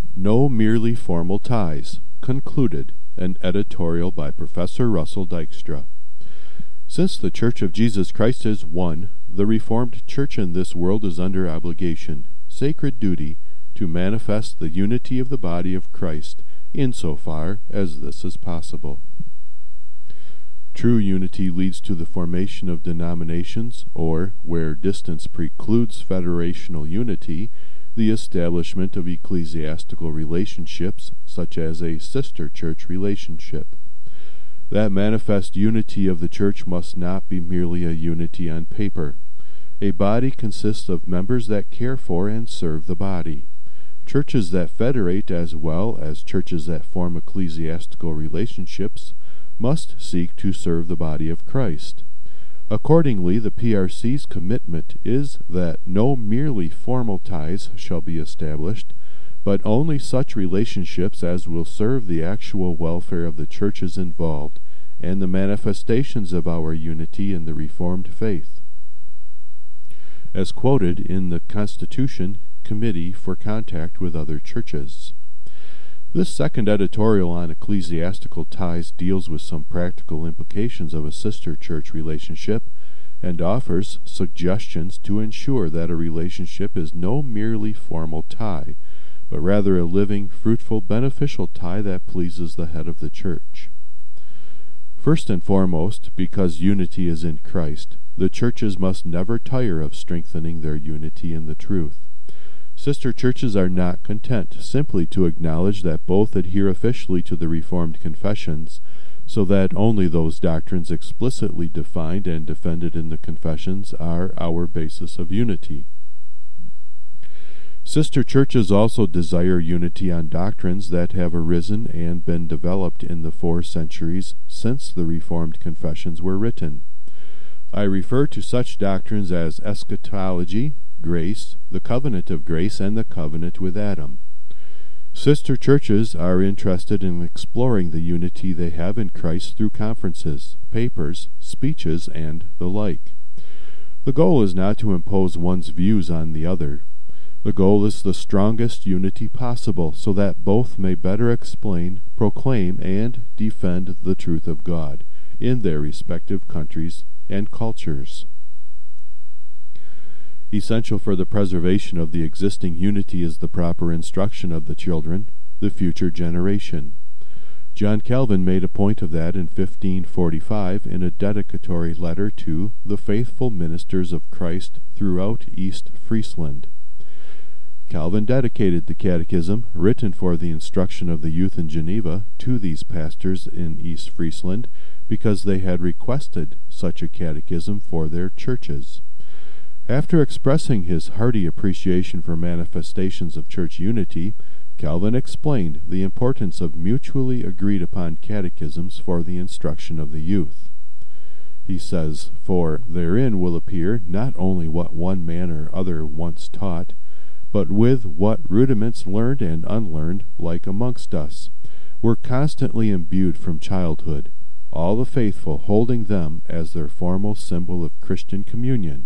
No Merely Formal Ties, Concluded, an editorial by Professor Russell Dykstra. Since the Church of Jesus Christ is one, the Reformed Church in this world is under obligation, sacred duty, to manifest the unity of the body of Christ, insofar as this is possible. True unity leads to the formation of denominations, or, where distance precludes federational unity, the establishment of ecclesiastical relationships, such as a sister church relationship. That manifest unity of the church must not be merely a unity on paper. A body consists of members that care for and serve the body. Churches that federate as well as churches that form ecclesiastical relationships must seek to serve the body of Christ. Accordingly, the PRC's commitment is that no merely formal ties shall be established, but only such relationships as will serve the actual welfare of the churches involved and the manifestations of our unity in the Reformed faith. As quoted in the Constitution Committee for Contact with Other Churches. This second editorial on ecclesiastical ties deals with some practical implications of a sister church relationship and offers suggestions to ensure that a relationship is no merely formal tie, but rather a living, fruitful, beneficial tie that pleases the head of the church. First and foremost, because unity is in Christ, the churches must never tire of strengthening their unity in the truth. Sister churches are not content simply to acknowledge that both adhere officially to the Reformed confessions, so that only those doctrines explicitly defined and defended in the confessions are our basis of unity. Sister churches also desire unity on doctrines that have arisen and been developed in the 4 centuries since the Reformed confessions were written. I refer to such doctrines as eschatology, grace, the covenant of grace, and the covenant with Adam. Sister churches are interested in exploring the unity they have in Christ through conferences, papers, speeches, and the like. The goal is not to impose one's views on the other. The goal is the strongest unity possible, so that both may better explain, proclaim, and defend the truth of God in their respective countries and cultures. Essential for the preservation of the existing unity is the proper instruction of the children, the future generation. John Calvin made a point of that in 1545 in a dedicatory letter to the faithful ministers of Christ throughout East Friesland. Calvin dedicated the catechism, written for the instruction of the youth in Geneva, to these pastors in East Friesland because they had requested such a catechism for their churches. After expressing his hearty appreciation for manifestations of church unity, Calvin explained the importance of mutually agreed-upon catechisms for the instruction of the youth. He says, "For therein will appear not only what one man or other once taught, but with what rudiments learned and unlearned, like amongst us, were constantly imbued from childhood, all the faithful holding them as their formal symbol of Christian communion."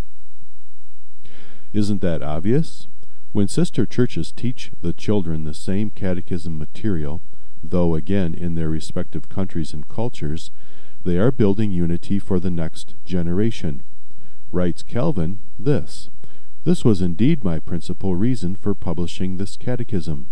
Isn't that obvious? When sister churches teach the children the same catechism material, though again in their respective countries and cultures, they are building unity for the next generation. Writes Calvin this: "This was indeed my principal reason for publishing this catechism."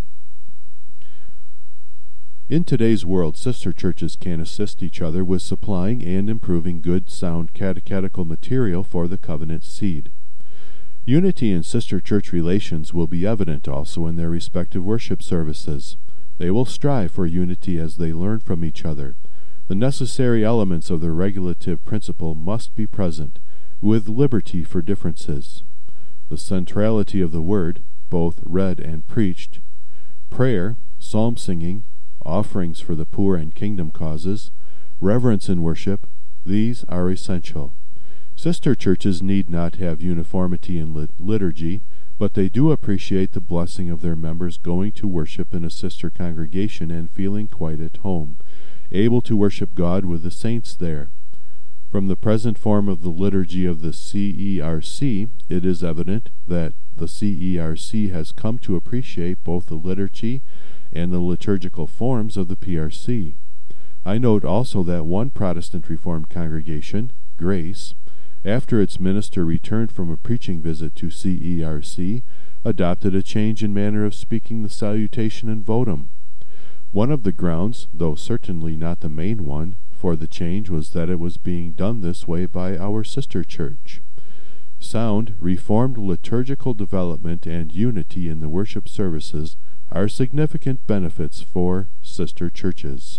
In today's world, sister churches can assist each other with supplying and improving good, sound catechetical material for the covenant seed. Unity in sister church relations will be evident also in their respective worship services. They will strive for unity as they learn from each other. The necessary elements of the regulative principle must be present, with liberty for differences. The centrality of the Word, both read and preached, prayer, psalm singing, offerings for the poor and kingdom causes, reverence in worship, these are essential. Sister churches need not have uniformity in liturgy, but they do appreciate the blessing of their members going to worship in a sister congregation and feeling quite at home, able to worship God with the saints there. From the present form of the liturgy of the CERC, it is evident that the CERC has come to appreciate both the liturgy and the liturgical forms of the PRC. I note also that one Protestant Reformed congregation, Grace, after its minister returned from a preaching visit to CERC, adopted a change in manner of speaking the salutation and votum. One of the grounds, though certainly not the main one, for the change was that it was being done this way by our sister church. Sound, Reformed liturgical development and unity in the worship services are significant benefits for sister churches.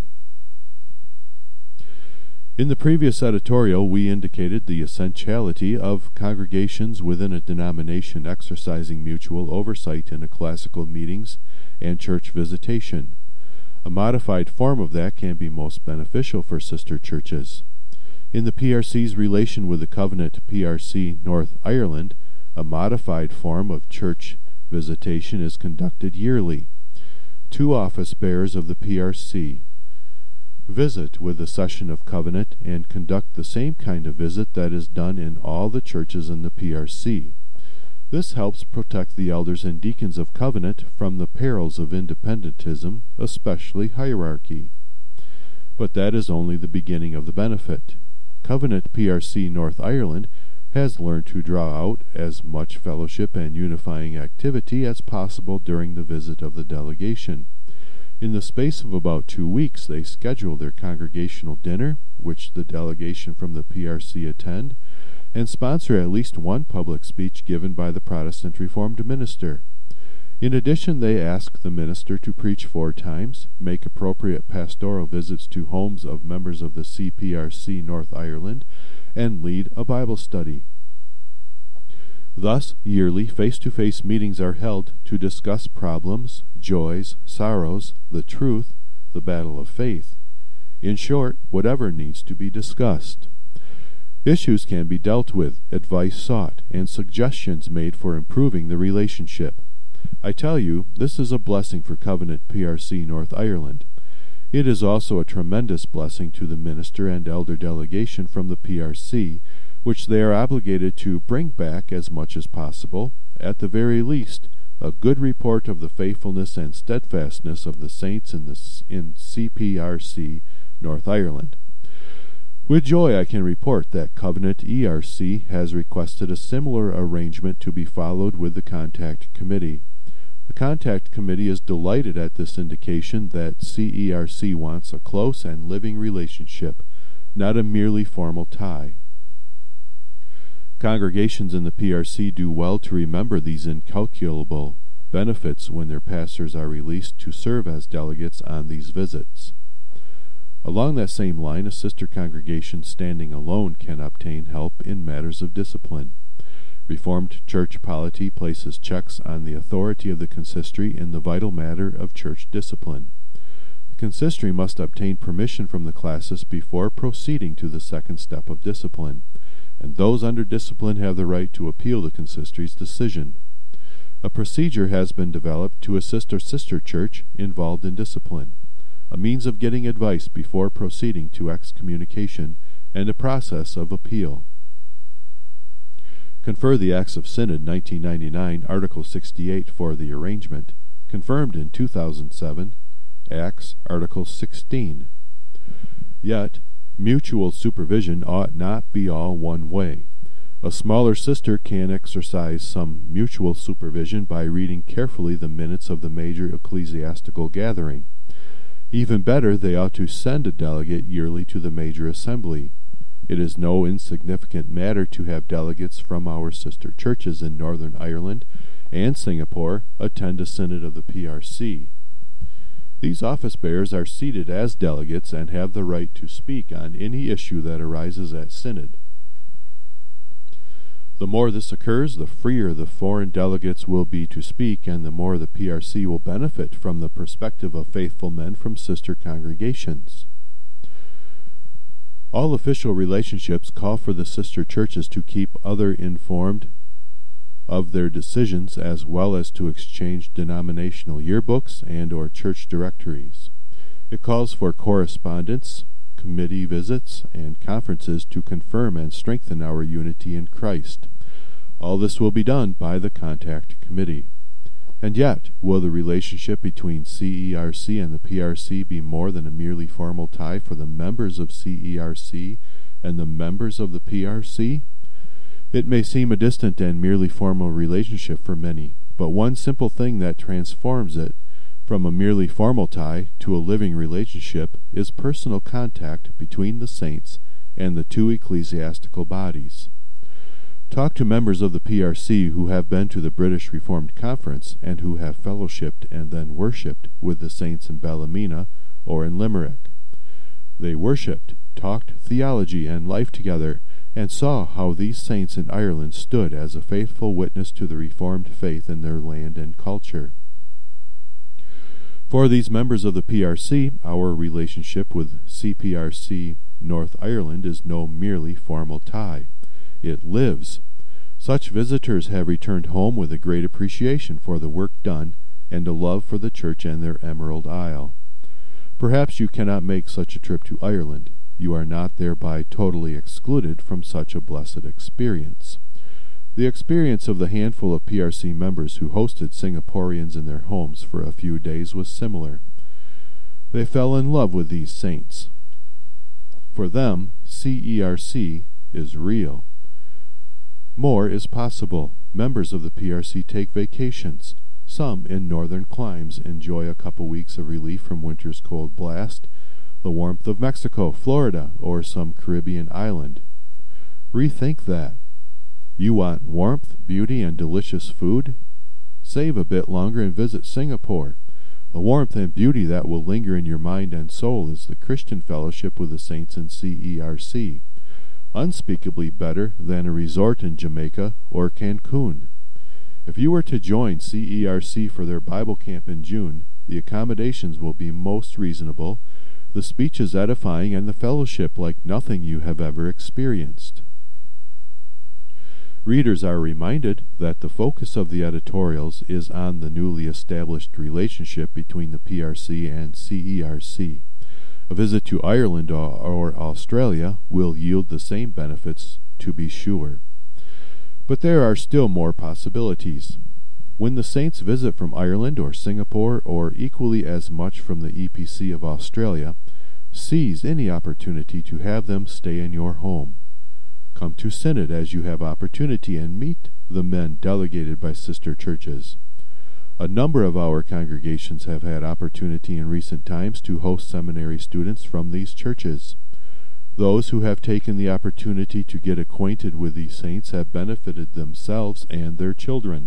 In the previous editorial, we indicated the essentiality of congregations within a denomination exercising mutual oversight in ecclesiastical meetings and church visitation. A modified form of that can be most beneficial for sister churches. In the PRC's relation with the Covenant PRC North Ireland, a modified form of church visitation is conducted yearly. 2 office bearers of the PRC visit with the session of Covenant and conduct the same kind of visit that is done in all the churches in the PRC. This helps protect the elders and deacons of Covenant from the perils of independentism, especially hierarchy. But that is only the beginning of the benefit. Covenant PRC North Ireland has learned to draw out as much fellowship and unifying activity as possible during the visit of the delegation. In the space of about 2 weeks, they schedule their congregational dinner, which the delegation from the PRC attend, and sponsor at least one public speech given by the Protestant Reformed minister. In addition, they ask the minister to preach 4 times, make appropriate pastoral visits to homes of members of the CPRC North Ireland, and lead a Bible study. Thus, yearly face-to-face meetings are held to discuss problems, joys, sorrows, the truth, the battle of faith. In short, whatever needs to be discussed. Issues can be dealt with, advice sought, and suggestions made for improving the relationship. I tell you, this is a blessing for Covenant PRC North Ireland. It is also a tremendous blessing to the minister and elder delegation from the PRC, which they are obligated to bring back as much as possible, at the very least, a good report of the faithfulness and steadfastness of the saints in CPRC North Ireland. With joy I can report that Covenant ERC has requested a similar arrangement to be followed with the Contact Committee. The Contact Committee is delighted at this indication that CERC wants a close and living relationship, not a merely formal tie. Congregations in the PRC do well to remember these incalculable benefits when their pastors are released to serve as delegates on these visits. Along that same line, a sister congregation standing alone can obtain help in matters of discipline. Reformed church polity places checks on the authority of the consistory in the vital matter of church discipline. The consistory must obtain permission from the classis before proceeding to the second step of discipline, and those under discipline have the right to appeal the consistory's decision. A procedure has been developed to assist a sister church involved in discipline, a means of getting advice before proceeding to excommunication, and a process of appeal. Confer the Acts of Synod 1999, Article 68 for the arrangement, confirmed in 2007, Acts, Article 16. Yet, mutual supervision ought not be all one way. A smaller sister can exercise some mutual supervision by reading carefully the minutes of the major ecclesiastical gathering. Even better, they ought to send a delegate yearly to the major assembly. It is no insignificant matter to have delegates from our sister churches in Northern Ireland and Singapore attend a synod of the PRC. These office bearers are seated as delegates and have the right to speak on any issue that arises at synod. The more this occurs, the freer the foreign delegates will be to speak, and the more the PRC will benefit from the perspective of faithful men from sister congregations. All official relationships call for the sister churches to keep others informed of their decisions, as well as to exchange denominational yearbooks and/or church directories. It calls for correspondence, committee visits, and conferences to confirm and strengthen our unity in Christ. All this will be done by the Contact Committee. And yet, will the relationship between CERC and the PRC be more than a merely formal tie for the members of CERC and the members of the PRC? It may seem a distant and merely formal relationship for many, but one simple thing that transforms it from a merely formal tie to a living relationship is personal contact between the saints and the two ecclesiastical bodies. Talk to members of the PRC who have been to the British Reformed Conference and who have fellowshipped and then worshipped with the saints in Ballymena or in Limerick. They worshipped, talked theology and life together, and saw how these saints in Ireland stood as a faithful witness to the Reformed faith in their land and culture. For these members of the PRC, our relationship with CPRC North Ireland is no merely formal tie. It lives. Such visitors have returned home with a great appreciation for the work done and a love for the Church and their Emerald Isle. Perhaps you cannot make such a trip to Ireland. You are not thereby totally excluded from such a blessed experience. The experience of the handful of PRC members who hosted Singaporeans in their homes for a few days was similar. They fell in love with these saints. For them, CERC is real. More is possible. Members of the PRC take vacations. Some, in northern climes, enjoy a couple weeks of relief from winter's cold blast, the warmth of Mexico, Florida, or some Caribbean island. Rethink that. You want warmth, beauty, and delicious food? Save a bit longer and visit Singapore. The warmth and beauty that will linger in your mind and soul is the Christian fellowship with the saints in CERC. Unspeakably better than a resort in Jamaica or Cancun. If you were to join CERC for their Bible camp in June, the accommodations will be most reasonable, the speeches edifying, and the fellowship like nothing you have ever experienced. Readers are reminded that the focus of the editorials is on the newly established relationship between the PRC and CERC. A visit to Ireland or Australia will yield the same benefits, to be sure. But there are still more possibilities. When the saints visit from Ireland or Singapore, or equally as much from the EPC of Australia, seize any opportunity to have them stay in your home. Come to Synod as you have opportunity and meet the men delegated by sister churches. A number of our congregations have had opportunity in recent times to host seminary students from these churches. Those who have taken the opportunity to get acquainted with these saints have benefited themselves and their children.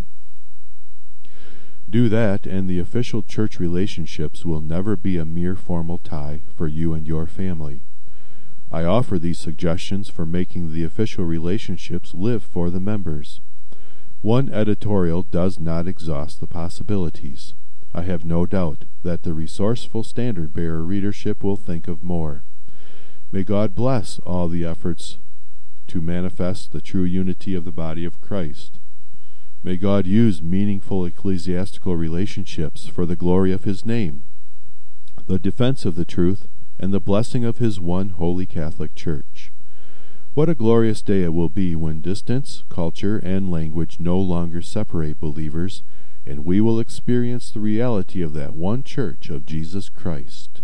Do that, and the official church relationships will never be a mere formal tie for you and your family. I offer these suggestions for making the official relationships live for the members. One editorial does not exhaust the possibilities. I have no doubt that the resourceful standard-bearer readership will think of more. May God bless all the efforts to manifest the true unity of the body of Christ. May God use meaningful ecclesiastical relationships for the glory of His name, the defense of the truth, and the blessing of His one holy Catholic Church. What a glorious day it will be when distance, culture, and language no longer separate believers, and we will experience the reality of that one Church of Jesus Christ.